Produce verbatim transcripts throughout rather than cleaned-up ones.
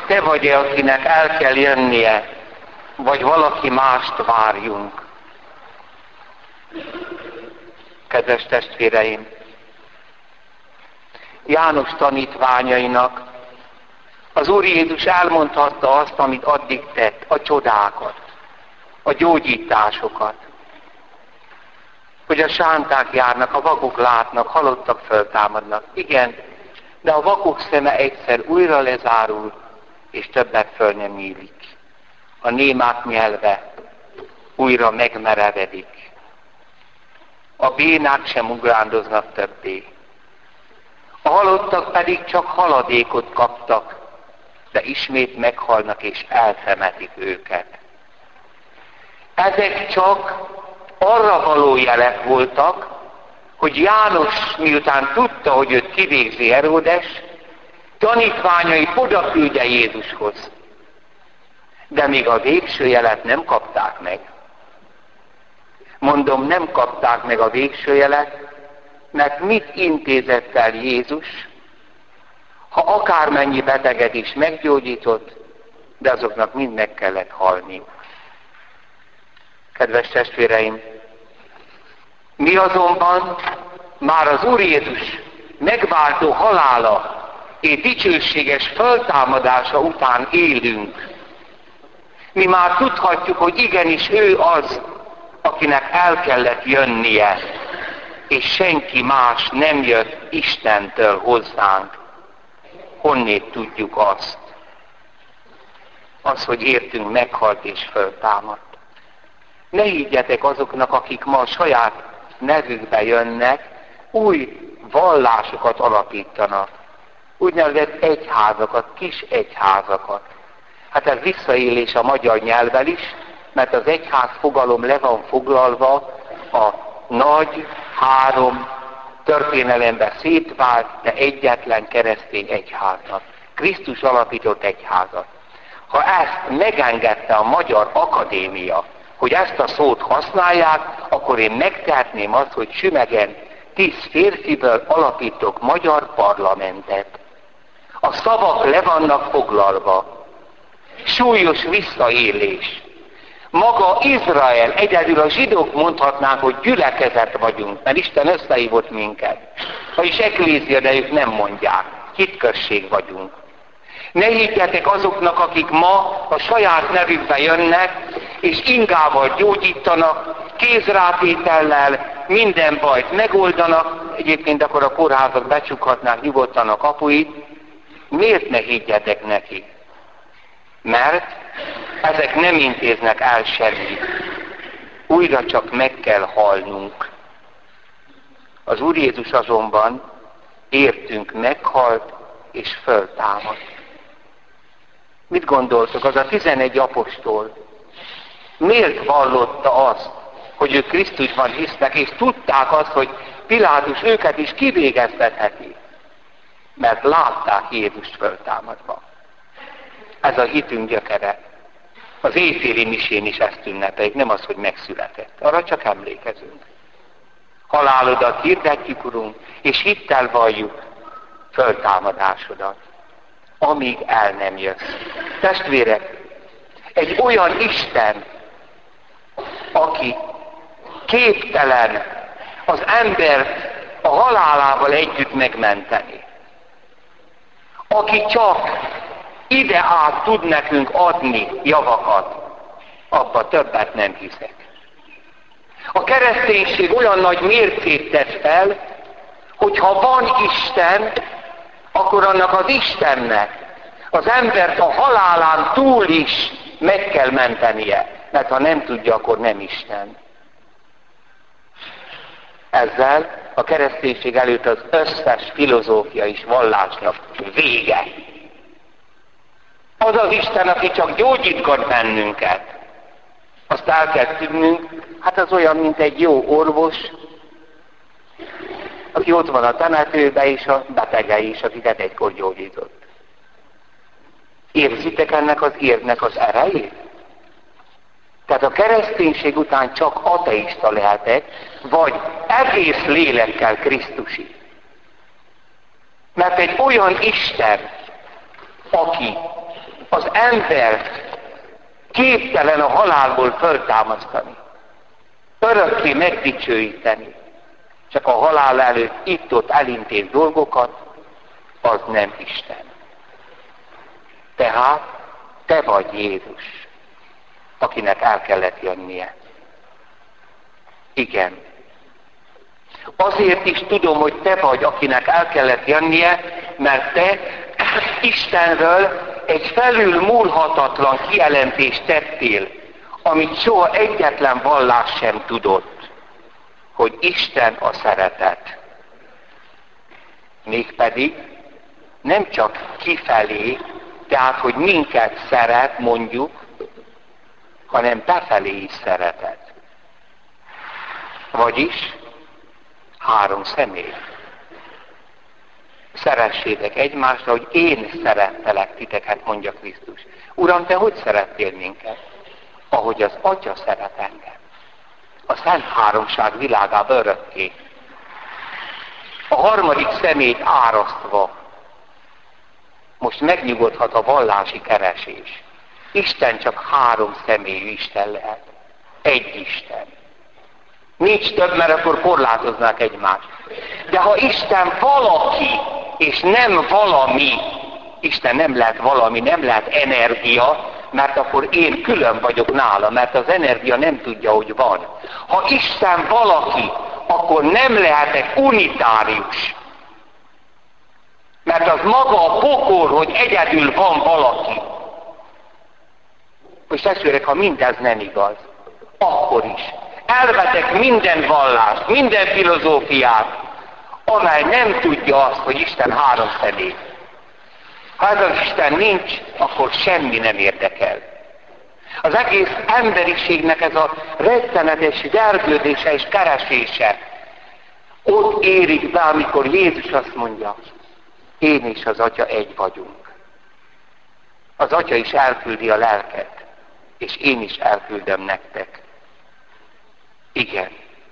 te vagy-e, akinek el kell jönnie, vagy valaki mást várjunk? Kedves testvéreim, János tanítványainak az Úr Jézus elmondhatta azt, amit addig tett, a csodákat, a gyógyításokat, hogy a sánták járnak, a vakok látnak, halottak föltámadnak. Igen, de a vakok szeme egyszer újra lezárul, és többet föl nem nyílik. A némák nyelve újra megmerevedik. A bénák sem ugrándoznak többé. A halottak pedig csak haladékot kaptak, de ismét meghalnak és eltemetik őket. Ezek csak arra való jelek voltak, hogy János, miután tudta, hogy őt kivégzi Heródes, tanítványai odaküldje Jézushoz. De még a végső jelet nem kapták meg. Mondom, nem kapták meg a végső jelet, mert mit intézett el Jézus, ha akármennyi beteget is meggyógyított, de azoknak mind meg kellett halni. Kedves testvéreim, mi azonban már az Úr Jézus megváltó halála és dicsőséges föltámadása után élünk. Mi már tudhatjuk, hogy igenis ő az, akinek el kellett jönnie, és senki más nem jött Istentől hozzánk. Honnét tudjuk azt? Az, hogy értünk, meghalt és föltámadt. Ne higgyetek azoknak, akik ma a saját nevükbe jönnek, új vallásokat alapítanak. Úgynevezett egyházakat, kis egyházakat. Hát ez visszaélés a magyar nyelvvel is, mert az egyház fogalom le van foglalva a nagy, három történelemben szétvált, de egyetlen keresztény egyházat. Krisztus alapított egyházat. Ha ezt megengedte a Magyar Akadémia, hogy ezt a szót használják, akkor én megtehetném azt, hogy sümegen tíz férfiből alapítok magyar parlamentet. A szavak le vannak foglalva. Súlyos visszaélés. Maga Izrael, egyedül a zsidók mondhatnánk, hogy gyülekezet vagyunk, mert Isten összehívott minket. Vagyis eklézia, de ők nem mondják. Hitközség vagyunk. Ne higgyetek azoknak, akik ma a saját nevükbe jönnek, és ingával gyógyítanak, kézrátétellel minden bajt megoldanak, egyébként akkor a kórházak becsukhatnák nyugodtan a kapuit. Miért ne higgyetek neki? Mert ezek nem intéznek el semmit. Újra csak meg kell halnunk. Az Úr Jézus azonban értünk meghalt és föltámadt. Mit gondoltok, az a tizenegy apostol miért vallotta azt, hogy ők Krisztusban hisznek, és tudták azt, hogy Pilátus őket is kivégeztetheti? Mert látták Jézust föltámadva. Ez a hitünk gyökere. Az éjféli misén is ezt ünnepeljük, nem az, hogy megszületett. Arra csak emlékezünk. Halálodat hirdetjük, Urunk, és hittel valljuk föltámadásodat, amíg el nem jössz. Testvérek, egy olyan Isten, aki képtelen az embert a halálával együtt megmenteni, aki csak ide át tud nekünk adni javakat, abba többet nem hiszek. A kereszténység olyan nagy mércét tett fel, hogy ha van Isten, akkor annak az Istennek az embert a halálán túl is meg kell mentenie, mert ha nem tudja, akkor nem Isten. Ezzel a kereszténység előtt az összes filozófia és vallásnak vége. Az az Isten, aki csak gyógyítgat bennünket, azt el kell tudnünk, hát az olyan, mint egy jó orvos, aki ott van a temetőbe, és a betege is, akiket egykor gyógyított. Érzitek ennek az érvnek az erejét? Tehát a kereszténység után csak ateista lehetek, vagy egész lélekkel Krisztusi. Mert egy olyan Isten, aki az embert képtelen a halálból föltámasztani, örökké megdicsőíteni, csak a halál előtt itt-ott elintéz dolgokat, az nem Isten. Tehát te vagy Jézus, akinek el kellett jönnie. Igen. Azért is tudom, hogy te vagy, akinek el kellett jönnie, mert te Istenről egy felülmúlhatatlan kijelentést tettél, amit soha egyetlen vallás sem tudott, hogy Isten a szeretet. Mégpedig nem csak kifelé, tehát, hogy minket szeret, mondjuk, hanem befelé is szeretet. Vagyis három személy. Szeressétek egymást, hogy én szerettelek titeket, mondja Krisztus. Uram, te hogy szerettél minket? Ahogy az Atya szeret engem. A Szent Háromság világában örökké. A harmadik személyt árasztva most megnyugodhat a vallási keresés. Isten csak három személyű Isten lehet. Egy Isten. Nincs több, mert akkor korlátoznák egymást. De ha Isten valaki, és nem valami, Isten nem lehet valami, nem lehet energia, mert akkor én külön vagyok nála, mert az energia nem tudja, hogy van. Ha Isten valaki, akkor nem lehetek unitárius. Mert az maga a pokol, hogy egyedül van valaki. És testvérek, ha mindez nem igaz, akkor is elvetek minden vallást, minden filozófiát, amely nem tudja azt, hogy Isten három személy. Ha ez az Isten nincs, akkor semmi nem érdekel. Az egész emberiségnek ez a rettenetes gyergődése és keresése ott érik be, amikor Jézus azt mondja, én és az Atya egy vagyunk. Az Atya is elküldi a lelket, és én is elküldöm nektek. Igen.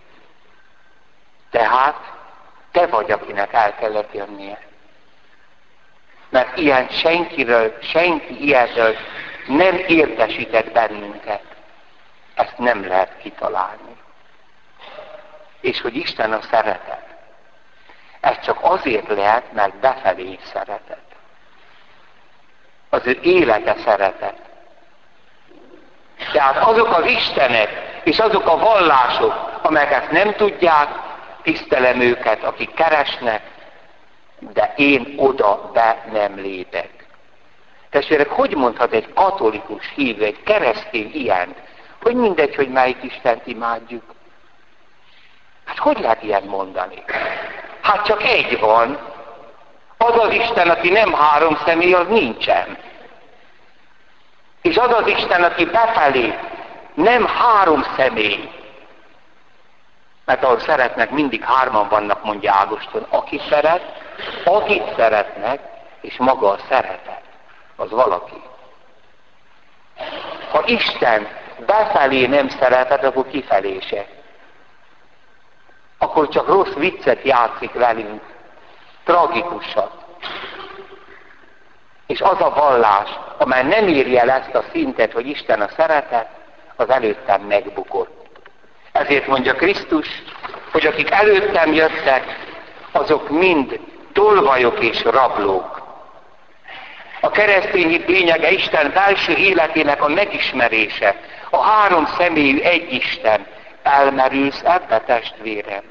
Tehát te vagy, akinek el kellett jönnie. Mert ilyen senkiről, senki ilyenről nem értesített bennünket. Ezt nem lehet kitalálni. És hogy Isten a szeretet. Ez csak azért lehet, mert befelé szeretet. Az ő élete szeretet. Tehát azok az istenek és azok a vallások, amelyek ezt nem tudják, tisztelem őket, akik keresnek, de én oda be nem lépek. Testvérek, hogy mondhat egy katolikus hívő, egy keresztény ilyent, hogy mindegy, hogy melyik Istent imádjuk? Hát hogy lehet ilyen mondani? Hát csak egy van. Az az Isten, aki nem három személy, az nincsen. És az az Isten, aki befelé, nem három személy. Mert ahol szeretnek, mindig hárman vannak, mondja Ágoston. Aki szeret, akit szeretnek, és maga a szeretet, az valaki. Ha Isten befelé nem szeretet, akkor kifelé se. Akkor csak rossz viccet játszik velünk, tragikusat. És az a vallás, amely nem érje el ezt a szintet, hogy Isten a szeretet, az előttem megbukott. Ezért mondja Krisztus, hogy akik előttem jöttek, azok mind tolvajok és rablók. A keresztény hit lényege Isten belső életének a megismerése, a három személyű egy Isten. Elmerülsz ebbe, testvérem?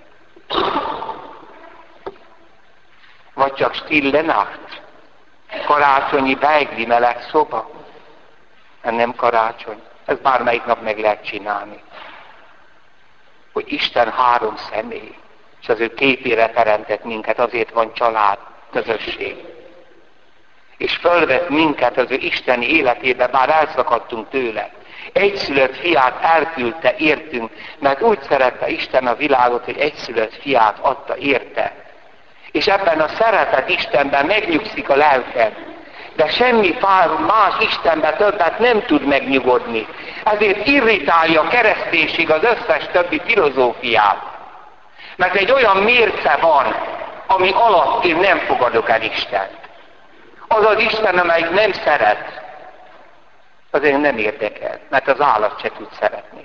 Vagy csak stille nacht? Karácsonyi beigli meleg szoba? Nem karácsony. Ez bármelyik nap meg lehet csinálni. Hogy Isten három személy, és az ő képére teremtett minket, azért van család, közösség. És fölvett minket az ő isteni életébe, bár elszakadtunk tőle. Egyszülött fiát elküldte értünk, mert úgy szerette Isten a világot, hogy egyszülött fiát adta érte. És ebben a szeretet Istenben megnyugszik a lelked. De semmi más Istenben többet nem tud megnyugodni. Ezért irritálja a kereszténység az összes többi filozófiát. Mert egy olyan mérce van, ami alatt én nem fogadok el Istent. Az az Isten, amelyik nem szeret. azért nem érdekel, mert az állat se tud szeretni.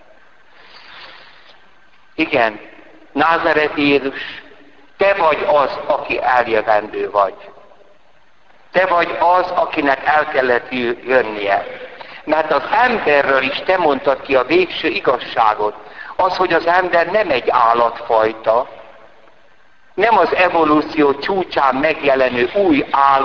Igen, názáreti Jézus, te vagy az, aki eljövendő vagy. Te vagy az, akinek el kellett jönnie. Mert az emberről is te mondtad ki a végső igazságot. Az, hogy az ember nem egy állatfajta, nem az evolúció csúcsán megjelenő új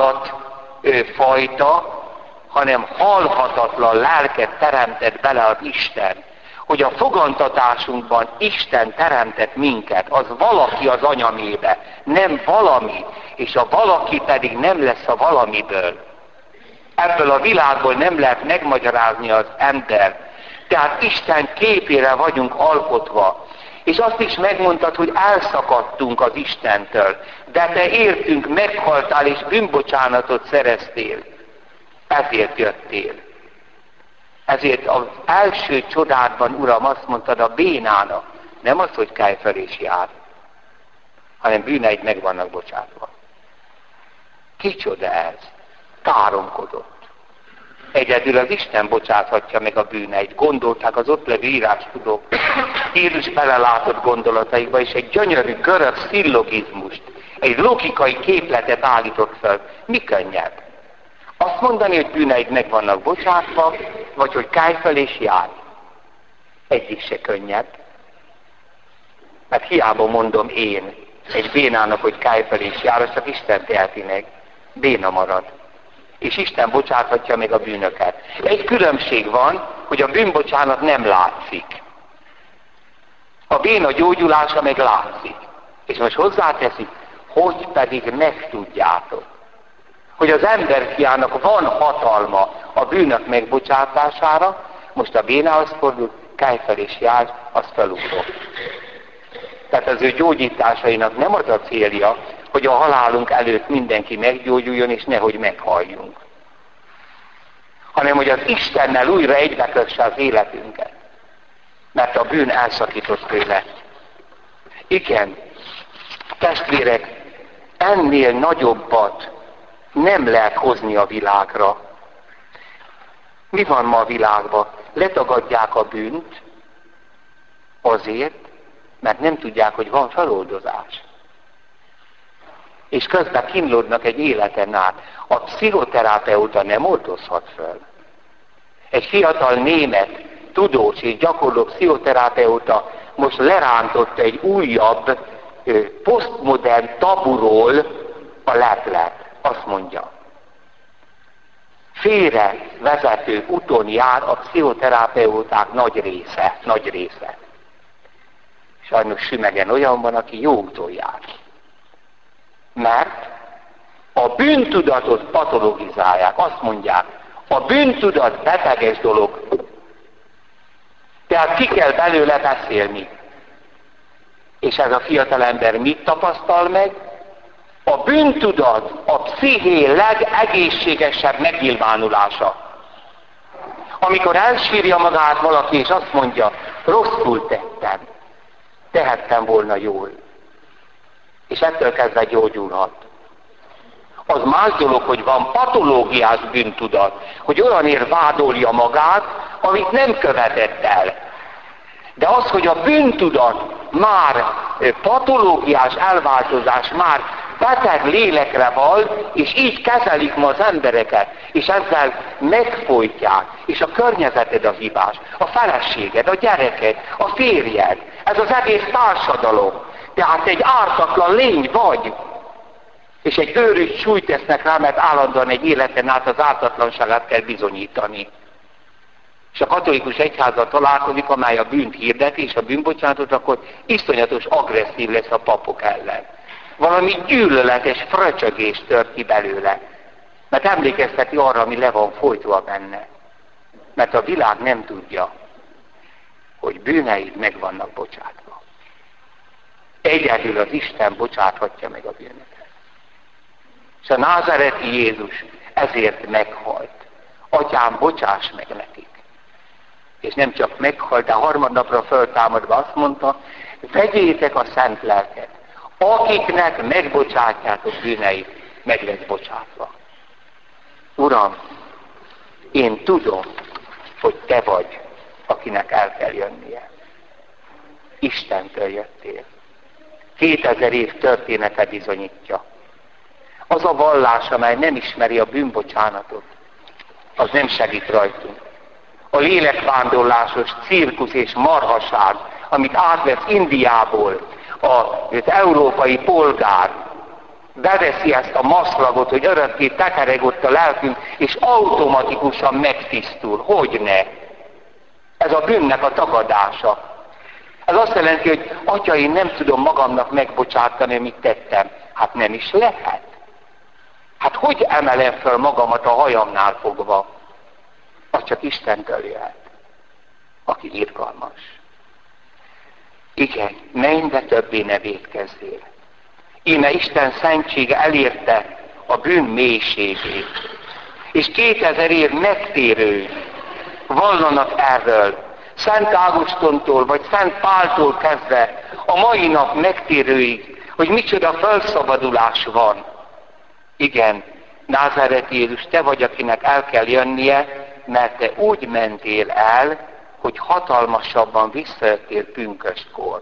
állatfajta, hanem halhatatlan lelket teremtett bele az Isten. Hogy a fogantatásunkban Isten teremtett minket, az valaki az anyamébe, nem valami, és a valaki pedig nem lesz a valamiből. Ebből a világból nem lehet megmagyarázni az ember. Tehát Isten képére vagyunk alkotva. És azt is megmondtad, hogy elszakadtunk az Istentől. De te értünk, meghaltál és bűnbocsánatot szereztél. Ezért jöttél. Ezért az első csodádban, Uram, azt mondtad a bénának, nem az, hogy kelj fel és jár, hanem bűneid meg vannak bocsátva. Kicsoda ez? Káromkodott. Egyedül az Isten bocsáthatja meg a bűneit. Gondolták az ott levő írástudók. Jézus belelátott gondolataikba, és egy gyönyörű görög szillogizmust, egy logikai képletet állított fel. Mi könnyebb? Azt mondani, hogy bűneid meg vannak bocsátva, vagy hogy kelj fel és járj. Egyik se könnyebb. Mert hiába mondom én egy bénának, hogy kelj fel és járj, csak Isten teheti meg. Béna marad. És Isten bocsáthatja meg a bűnöket. Egy különbség van, hogy a bűnbocsánat nem látszik. A béna gyógyulása meg látszik. És most hozzáteszik, hogy pedig megtudjátok, hogy az emberfiának van hatalma a bűnök megbocsátására, most a bénához fordul, kelj fel és járj, azt felugrok. Tehát az ő gyógyításainak nem az a célja, hogy a halálunk előtt mindenki meggyógyuljon, és nehogy meghalljunk. Hanem, hogy az Istennel újra egybekösse az életünket. Mert a bűn elszakított tőle. Igen, testvérek, ennél nagyobbat nem lehet hozni a világra. Mi van ma a világban? Letagadják a bűnt azért, mert nem tudják, hogy van feloldozás. És közben kínlódnak egy életen át. A pszichoterapeuta nem oldozhat föl. Egy fiatal német, tudós és gyakorló pszichoterapeuta most lerántott egy újabb, posztmodern taburól a leplet. Azt mondja, félre vezető úton jár a pszichoterapeuták nagy része, nagy része. Sajnos sümegen olyan van, aki jó úton jár. Mert a bűntudatot patologizálják, azt mondják, a bűntudat beteges dolog. Tehát ki kell belőle beszélni. És ez a fiatalember mit tapasztal meg? A bűntudat a psziché legegészségesebb megnyilvánulása. Amikor elsírja magát valaki, és azt mondja, rosszul tettem, tehettem volna jól. És ettől kezdve gyógyulhat. Az más dolog, hogy van patológiás bűntudat, hogy olyanért vádolja magát, amit nem követett el. De az, hogy a bűntudat már patológiás elváltozás, már beteg lélekre val, és így kezelik ma az embereket, és ezzel megfojtják, és a környezeted a hibás, a feleséged, a gyereked, a férjed, ez az egész társadalom. Tehát egy ártatlan lény vagy, és egy őrült súlyt tesznek rá, mert állandóan egy életen át az ártatlanságát kell bizonyítani. És a katolikus egyházal találkozik, amely a bűnt hirdeti, és a bűnbocsánatot, akkor iszonyatos agresszív lesz a papok ellen. Valami gyűlöletes fröcsögés tört ki belőle. Mert emlékezteti arra, ami le van folytva benne. Mert a világ nem tudja, hogy bűneid meg vannak bocsátva. Egyedül az Isten bocsáthatja meg a bűnöket. És a názáreti Jézus ezért meghalt. Atyám, bocsáss meg nekik. És nem csak meghalt, de harmadnapra föltámadva azt mondta, vegyétek a szent lelket. Akiknek megbocsátjátok bűneit, meg lesz bocsátva. Uram, én tudom, hogy te vagy, akinek el kell jönnie. Istentől jöttél. Kétezer év története bizonyítja. Az a vallás, amely nem ismeri a bűnbocsánatot, az nem segít rajtunk. A lélekvándorlásos cirkusz és marhaság, amit átvesz Indiából az európai polgár, beveszi ezt a maszlagot, hogy örökké tekereg ott a lelkünk, és automatikusan megtisztul. Hogyne? Ez a bűnnek a tagadása. Ez azt jelenti, hogy atya, én nem tudom magamnak megbocsátani, amit tettem. Hát nem is lehet. Hát hogy emelem fel magamat a hajamnál fogva? Az csak Istentől jöhet, aki irgalmas. Igen, menj, de többé ne vétkezzél. Íme Isten szentsége elérte a bűn mélységét. És kétezer év megtérő vallanak erről. Szent Ágostontól, vagy Szent Páltól kezdve a mai nap megtérőig, hogy micsoda felszabadulás van. Igen, Názáreti Jézus, te vagy, akinek el kell jönnie, mert te úgy mentél el, hogy hatalmasabban visszajöttél pünköstkor.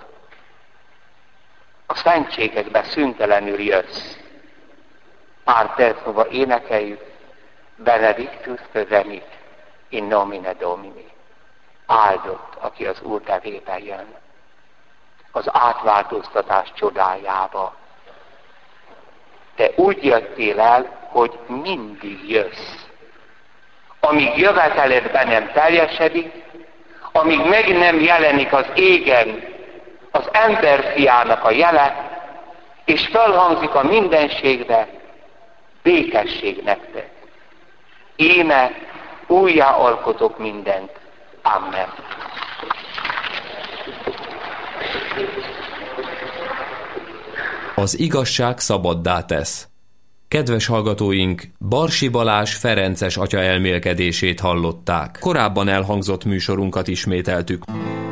A szentségekbe szüntelenül jössz. Pár perc múlva énekeljük, Benedictus venit in nomine Domini. Áldott, aki az Úr nevében jön. Az átváltoztatás csodájába. Te úgy jöttél el, hogy mindig jössz. Amíg jöveteled be nem teljesedik, amíg meg nem jelenik az égen az emberfiának a jele, és felhangzik a mindenségbe, békesség nektek. Íme újjá alkotok mindent. Amen. Az igazság szabaddá tesz. Kedves hallgatóink, Barsi Balázs ferences atya elmélkedését hallották. Korábban elhangzott műsorunkat ismételtük.